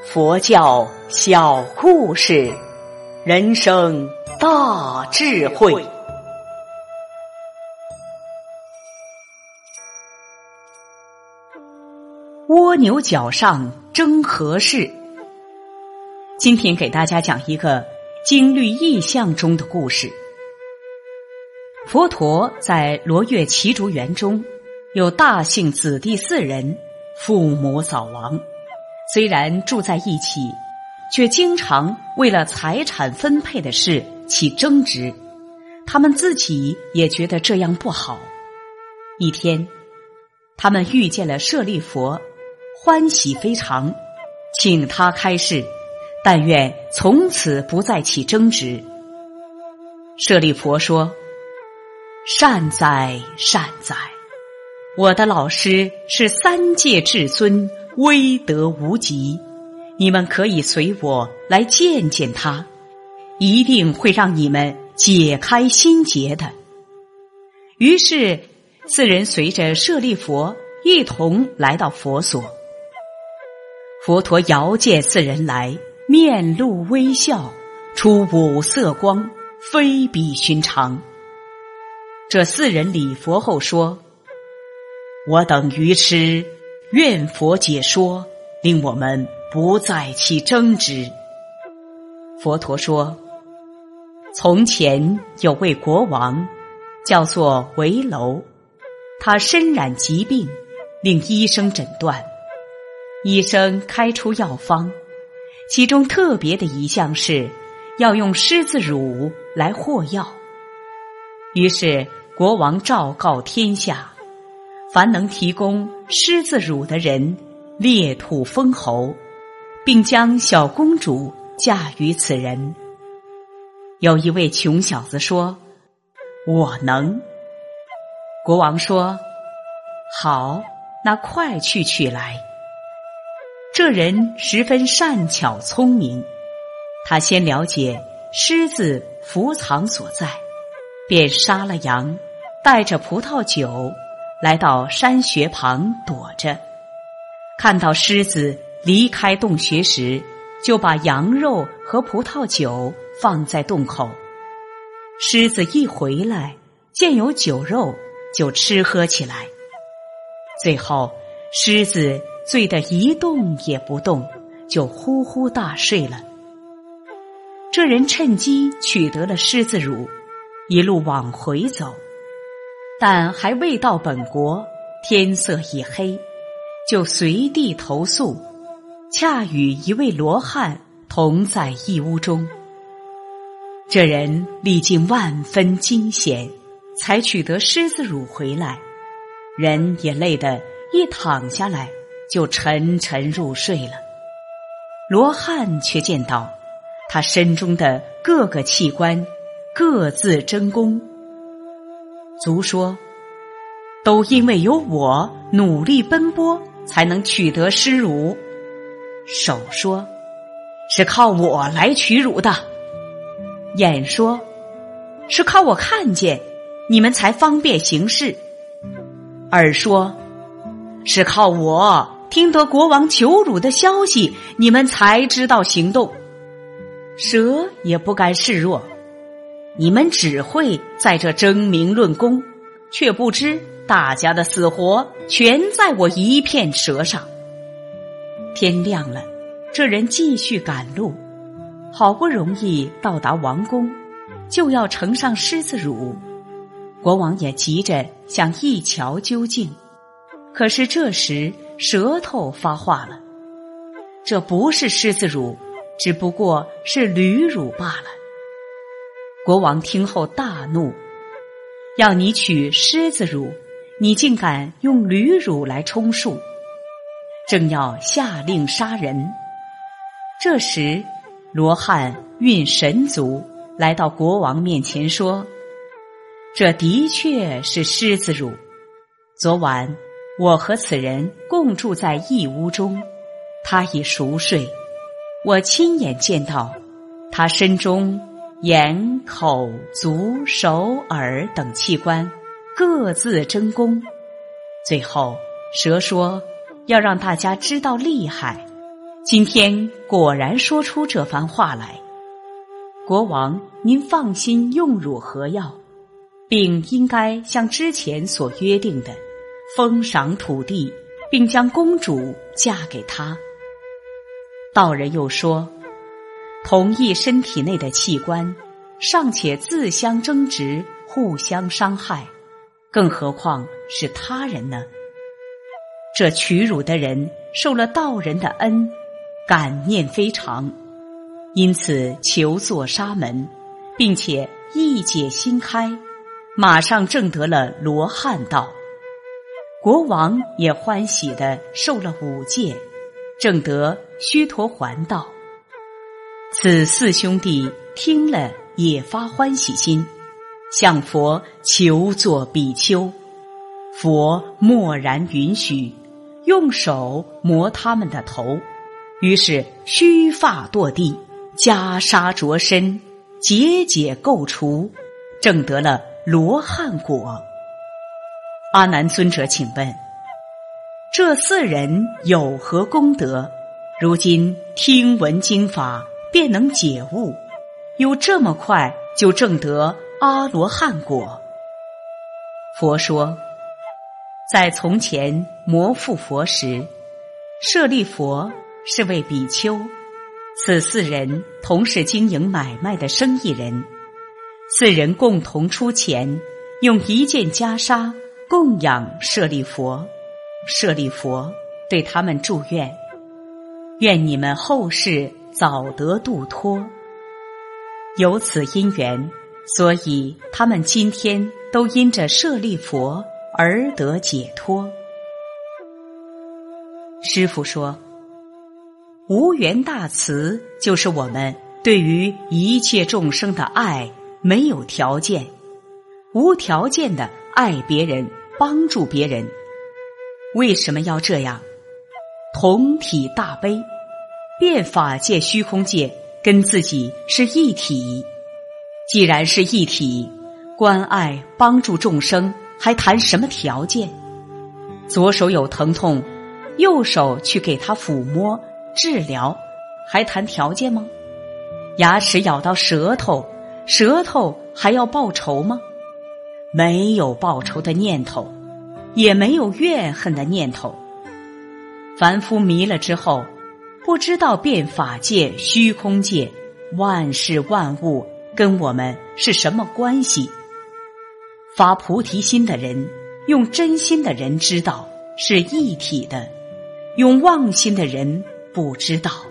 佛教小故事，人生大智慧。蜗牛角上争和氏。今天给大家讲一个经律意象中的故事。佛陀在罗越耆竹园中有大姓子弟4人，父母早亡，虽然住在一起，却经常为了财产分配的事起争执，他们自己也觉得这样不好。一天，他们遇见了舍利佛，欢喜非常，请他开示，但愿从此不再起争执。舍利佛说：善哉善哉，我的老师是3界至尊，威德无极，你们可以随我来见见他，一定会让你们解开心结的。于是4人随着舍利佛一同来到佛所。佛陀遥见4人来，面露微笑，出5色光，非比寻常。这4人礼佛后说：我等愚痴，愿佛解说，令我们不再起争执。佛陀说：从前有位国王，叫做维楼，他身染疾病，令医生诊断。医生开出药方，其中特别的一项是要用狮子乳来和药。于是国王昭告天下，凡能提供狮子乳的人，裂土封侯，并将小公主嫁于此人。有一位穷小子说：我能。国王说：好，那快去取来。这人十分善巧聪明，他先了解狮子伏藏所在，便杀了羊，带着葡萄酒来到山穴旁躲着。看到狮子离开洞穴时，就把羊肉和葡萄酒放在洞口。狮子一回来，见有酒肉，就吃喝起来。最后狮子醉得一动也不动，就呼呼大睡了。这人趁机取得了狮子乳，一路往回走，但还未到本国，天色已黑，就随地投宿，恰与一位罗汉同在一屋中。这人历经万分惊险，才取得狮子乳回来，人也累得一躺下来就沉沉入睡了。罗汉却见到他身中的各个器官各自争功，足说：都因为有我努力奔波，才能取得狮乳。手说：是靠我来取乳的。眼说：是靠我看见，你们才方便行事。耳说：是靠我听得国王求乳的消息，你们才知道行动。舌也不甘示弱，你们只会在这争名论功，却不知大家的死活全在我一片舌上。天亮了，这人继续赶路，好不容易到达王宫，就要盛上狮子乳。国王也急着想一瞧究竟，可是这时舌头发话了，这不是狮子乳，只不过是驴乳罢了。国王听后大怒，要你取狮子乳，你竟敢用驴乳来充数，正要下令杀人。这时罗汉运神足来到国王面前说：这的确是狮子乳，昨晚我和此人共住在一屋中，他已熟睡，我亲眼见到他身中眼、口、足、手、耳等器官各自争功。最后蛇说要让大家知道厉害， 今天果然说出这番话来。国王，您放心用入何药，并应该像之前所约定的封赏土地，并将公主嫁给他。道人又说，同一身体内的器官尚且自相争执，互相伤害，更何况是他人呢？这屈辱的人受了道人的恩，感念非常，因此求作沙门，并且一解心开，马上证得了罗汉道。国王也欢喜地受了5戒，证得须陀洹道。此4兄弟听了也发欢喜心，向佛求做比丘。佛默然允许，用手摩他们的头，于是须发堕地，袈裟着身，节节垢除，证得了罗汉果。阿难尊者请问，这4人有何功德？如今听闻经法，便能解悟，又这么快就证得阿罗汉果？佛说，在从前摩附佛时，舍利佛是位比丘，此4人同是经营买卖的生意人，4人共同出钱，用1件袈裟供养舍利佛。舍利佛对他们祝愿，愿你们后世早得度脱。有此因缘，所以他们今天都因着舍利佛而得解脱。师父说，无缘大慈就是我们对于一切众生的爱没有条件，无条件的爱别人，帮助别人。为什么要这样？同体大悲，遍法界虚空界跟自己是一体。既然是一体，关爱帮助众生还谈什么条件？左手有疼痛，右手去给他抚摸治疗，还谈条件吗？牙齿咬到舌头，舌头还要报仇吗？没有报仇的念头，也没有怨恨的念头。凡夫迷了之后，不知道遍法界虚空界万事万物跟我们是什么关系。发菩提心的人，用真心的人知道是一体的，用妄心的人不知道。